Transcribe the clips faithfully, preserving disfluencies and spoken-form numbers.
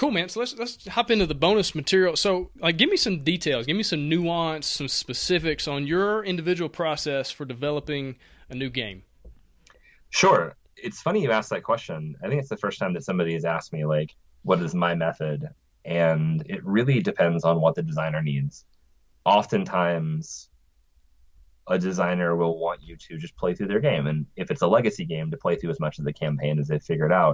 Cool, man. So let's let's hop into the bonus material. So, like, give me some details, give me some nuance, some specifics on your individual process for developing a new game. Sure. It's funny you asked that question. I think it's the first time that somebody has asked me, like, what is my method? And it really depends on what the designer needs. Oftentimes, a designer will want you to just play through their game. And if it's a legacy game, to play through as much of the campaign as they've figured out.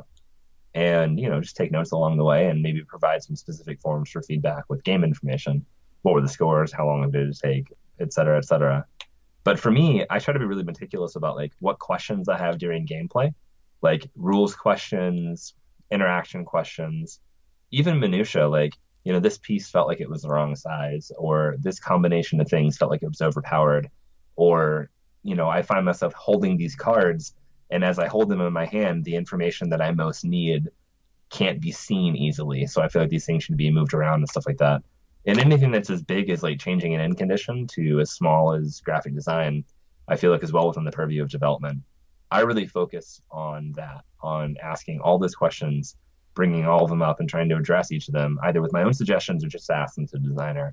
And, you know, just take notes along the way and maybe provide some specific forms for feedback with game information. What were the scores? How long did it take? Et cetera, et cetera. But for me, I try to be really meticulous about, like, what questions I have during gameplay, like rules questions, interaction questions, even minutia, like, you know, this piece felt like it was the wrong size, or this combination of things felt like it was overpowered, or, you know, I find myself holding these cards, and as I hold them in my hand, the information that I most need can't be seen easily. So I feel like these things should be moved around and stuff like that. And anything that's as big as, like, changing an end condition to as small as graphic design, I feel like is well within the purview of development. I really focus on that, on asking all those questions, bringing all of them up and trying to address each of them, either with my own suggestions or just ask them to the designer.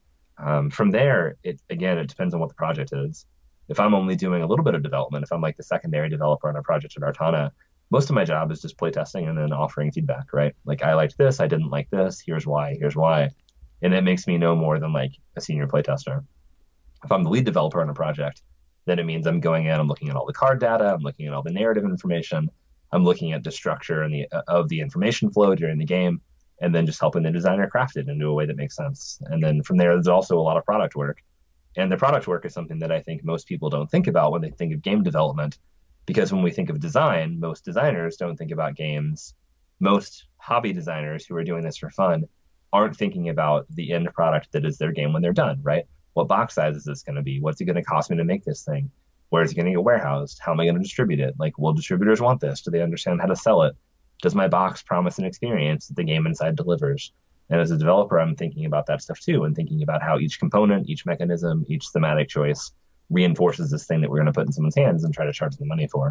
Um, from there, it again, it depends on what the project is. If I'm only doing a little bit of development, if I'm like the secondary developer on a project at Artana, most of my job is just playtesting and then offering feedback, right? Like, I liked this, I didn't like this, here's why, here's why. And it makes me no more than, like, a senior playtester. If I'm the lead developer on a project, then it means I'm going in, I'm looking at all the card data, I'm looking at all the narrative information, I'm looking at the structure and the of the information flow during the game, and then just helping the designer craft it into a way that makes sense. And then from there, there's also a lot of product work. And the product work is something that I think most people don't think about when they think of game development, because when we think of design, most designers don't think about games. Most hobby designers who are doing this for fun aren't thinking about the end product that is their game when they're done, right? What box size is this going to be? What's it going to cost me to make this thing? Where is it going to get warehoused? How am I going to distribute it? Like, will distributors want this? Do they understand how to sell it? Does my box promise an experience that the game inside delivers? And as a developer, I'm thinking about that stuff too, and thinking about how each component, each mechanism, each thematic choice reinforces this thing that we're going to put in someone's hands and try to charge them money for.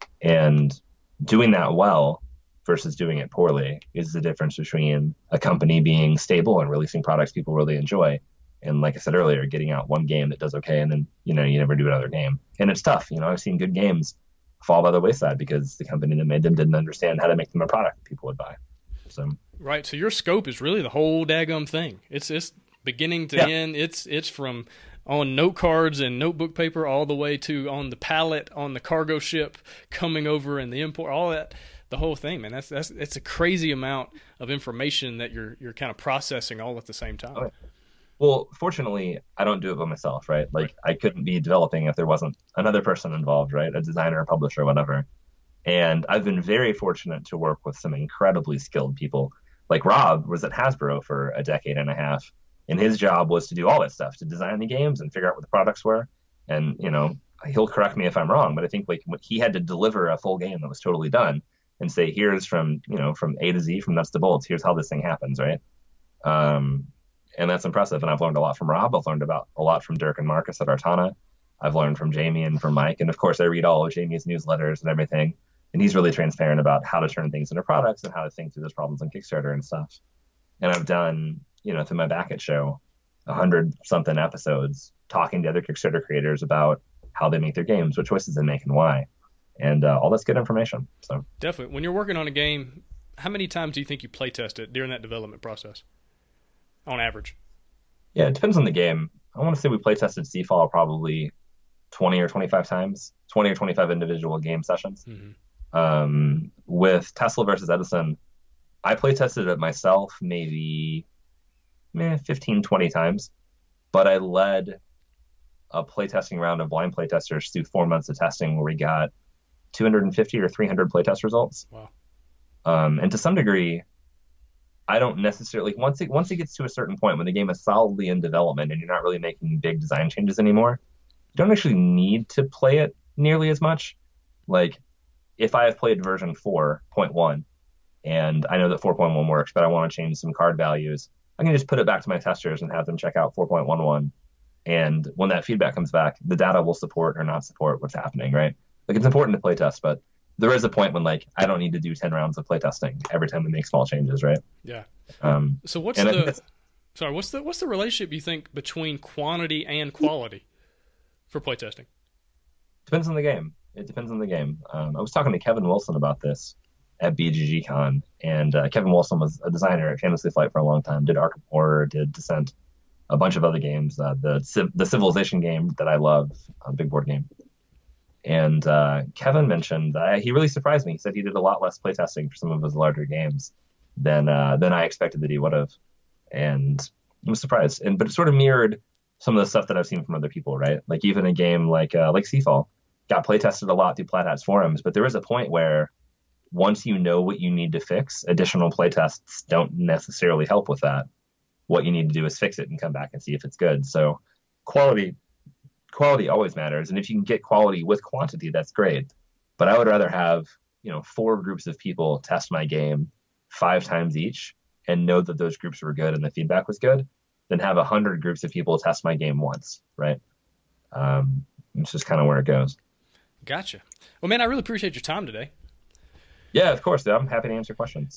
And doing that well versus doing it poorly is the difference between a company being stable and releasing products people really enjoy, and, like I said earlier, getting out one game that does okay and then, you know, you never do another game. And it's tough. You know, I've seen good games fall by the wayside because the company that made them didn't understand how to make them a product that people would buy. So right. So your scope is really the whole daggum thing. It's it's beginning to yeah. end. It's it's from on note cards and notebook paper all the way to on the pallet on the cargo ship coming over and the import, all that, the whole thing, man. That's that's it's a crazy amount of information that you're you're kind of processing all at the same time. Oh, yeah. Well, fortunately, I don't do it by myself, right? Like, right. I couldn't be developing if there wasn't another person involved, right? A designer, a publisher, whatever. And I've been very fortunate to work with some incredibly skilled people. Like, Rob was at Hasbro for a decade and a half, and his job was to do all that stuff, to design the games and figure out what the products were. And, you know, he'll correct me if I'm wrong, but I think, like, he had to deliver a full game that was totally done and say, here's from, you know, from A to Z, from nuts to bolts, here's how this thing happens, right? Um, and that's impressive. And I've learned a lot from Rob. I've learned about a lot from Dirk and Marcus at Artana. I've learned from Jamie and from Mike. And of course, I read all of Jamie's newsletters and everything. And he's really transparent about how to turn things into products and how to think through those problems on Kickstarter and stuff. And I've done, you know, through my Backit show, a hundred something episodes talking to other Kickstarter creators about how they make their games, what choices they make and why. And uh, all that's good information. So definitely. When you're working on a game, how many times do you think you play test it during that development process on average? Yeah, it depends on the game. I want to say we play tested Seafall probably twenty or twenty-five times, twenty or twenty-five individual game sessions. Mm-hmm. Um, with Tesla versus Edison, I play tested it myself maybe eh, fifteen, twenty times, but I led a playtesting round of blind playtesters through four months of testing where we got two hundred fifty or three hundred playtest results. Wow. Um, and to some degree, I don't necessarily, once it, once it gets to a certain point when the game is solidly in development and you're not really making big design changes anymore, you don't actually need to play it nearly as much. Like, if I have played version four point one and I know that four point one works, but I want to change some card values, I can just put it back to my testers and have them check out four point eleven. And when that feedback comes back, the data will support or not support what's happening, right? Like, it's important to play test, but there is a point when like I don't need to do ten rounds of playtesting every time we make small changes, right? Yeah. Um, so what's and I think the that's- sorry? What's the what's the relationship you think between quantity and quality for playtesting? Depends on the game. It depends on the game. Um, I was talking to Kevin Wilson about this at B G G Con, and uh, Kevin Wilson was a designer at Fantasy Flight for a long time. Did Arkham Horror, did Descent, a bunch of other games. Uh, the the Civilization game that I love, a big board game. And uh, Kevin mentioned that he really surprised me. He said he did a lot less playtesting for some of his larger games than uh, than I expected that he would have, and I was surprised. And but it sort of mirrored some of the stuff that I've seen from other people, right? Like even a game like uh, like Seafall got playtested a lot through Plat Hat's forums, but there is a point where once you know what you need to fix, additional playtests don't necessarily help with that. What you need to do is fix it and come back and see if it's good. So quality quality always matters, and if you can get quality with quantity, that's great. But I would rather have, you know, four groups of people test my game five times each and know that those groups were good and the feedback was good than have a hundred groups of people test my game once, right? Um, it's just kind of where it goes. Gotcha. Well, man, I really appreciate your time today. Yeah, of course. I'm happy to answer questions.